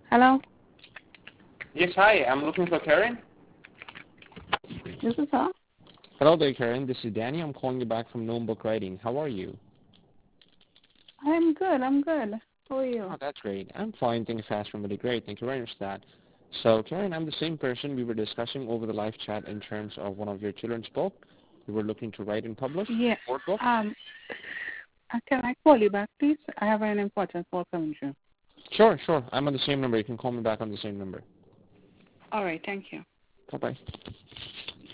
Hello, Yes, hi. I'm looking for Karen. this is her. Hello there, Karen. This is Danny. I'm calling you back from Gnome Book Writing. How are you? I'm good. I'm good. How are Oh, you? that's great. I'm fine. Thank you for asking. Really great. Thank you very much for that. So, Karen, I'm the same person we were discussing over the live chat in terms of one of your children's book. You were looking to write and publish Yeah. board book. Um, can I call you back, please? I have an important call coming through. Sure, sure. I'm on the same number. You can call me back on the same number. All right. Thank you. Bye-bye.